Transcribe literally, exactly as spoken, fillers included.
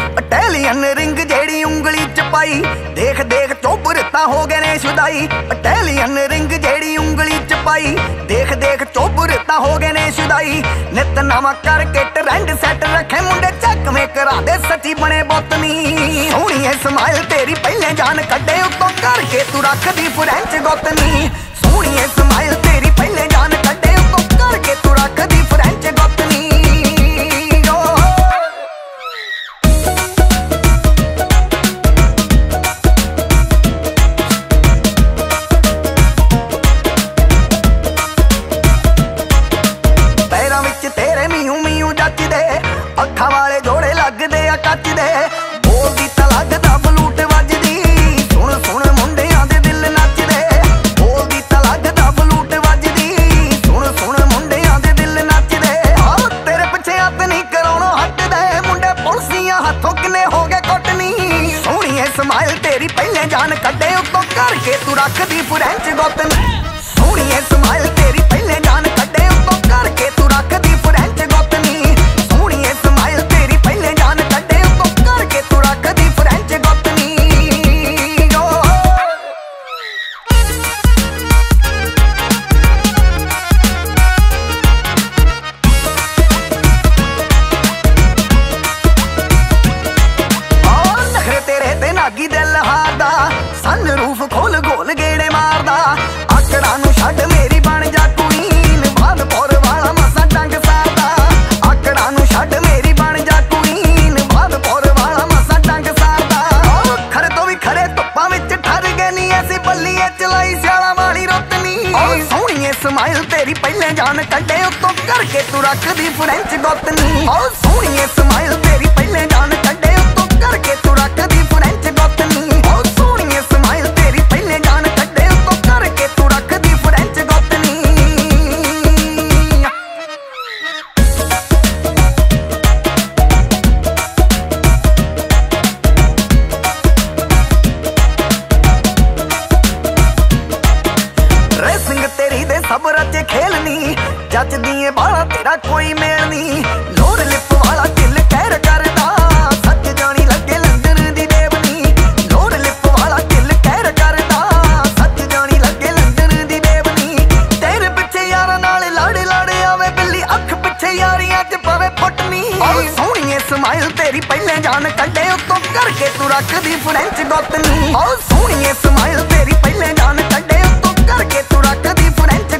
Italian ring जेड़ी उंगली च पाई, देख देख चोबर तां हो गए ने शुदाई। इटालियन रिंग जेड़ी उंगली च पाई, देख देख चोबर तां हो गए ने शुदाई। नित नवा करके ट्रेंड सेट रखे मुंडे चकवे करा दे सची बने बोतनी। सोहणीए स्माइल तेरी पहले जान कड्डे उत्तों करके तू रख दी फ्रेंच गोतनी। सोहणीए स्माइल तेरी पहले जान कड्डे उत्तों करके तू रख दी फ्रेंच गोतनी। अखा वाले जोड़े लगदे आ कच दे, बोलदी तां लगदा बलूट वजदी। सुन सुन मुंडियां दे दिल नचदे, बोलदी तां लगदा बलूट वजदी। सुन सुन मुंडियां दे दिल नचदे। आ तेरे पिछे हत्थ नहीं कराउणों हटदे, मुंडे पुलसियां हत्थों किने हो गए कुटनी। सोहणीए स्माइल तेरी पहले जान कड्डे उत्तों करके तू रखदी फ्रेंच गोतनी। सोहणीए स्माइल तेरी पहले जान कड्डे उत्तों करके तू रखदी फ्रेंच गोतनी। दिल हारदा सन रूफ खोल गोल गेड़े मारदा। आकड़ा नू छड्ड मेरी बन जा क्वीन, बादपुर वाला मसा डंग सारदा। आकड़ा नू छड्ड मेरी बन जा क्वीन, बादपुर वाला मसा डंग सारदा। खरे तो भी खरे धुप्पां विच ठर गए नी, ऐसी बल्लीए चलाई स्याला वाली रोतनी। सोहणीए स्माइल तेरी पहले जान कड्डे उत्तों करके तू रखदी फ्रेंच गोतनी। सोहणीए स्माइल तेरी पहले जान कड्डे उत्तों करके तू रखदी फ्रेंच गोतनी। सोहणीए स्माइल तेरी पहले जान कड्डे उत्तों करके तू रखदी फ्रेंच गोतनी। ड्रेसिंग तेरी दे सब रचे खेलनी, जचदी बाला तेरा कोई मेल नी। लोर लिप वाला दिल कहर करदा, सच जानी लगे लंदन दी देवनी। लोर लिप वाला दिल कहर करदा, सच जानी लगे लंदन दी देवनी। तेरे पिछे यारां नाल लड़ लड़ आवे बिल्ली, अख पिछे यारियां च पवे पुटनी। सोहणीए स्माइल तेरी पहले जान कड्डे उत्तों करके तू रखदी फ्रेंच गोतनी। सोहणीए स्माइल तेरी पहले जान कड्डे उत्तों करके तू रखदी फ्रेंच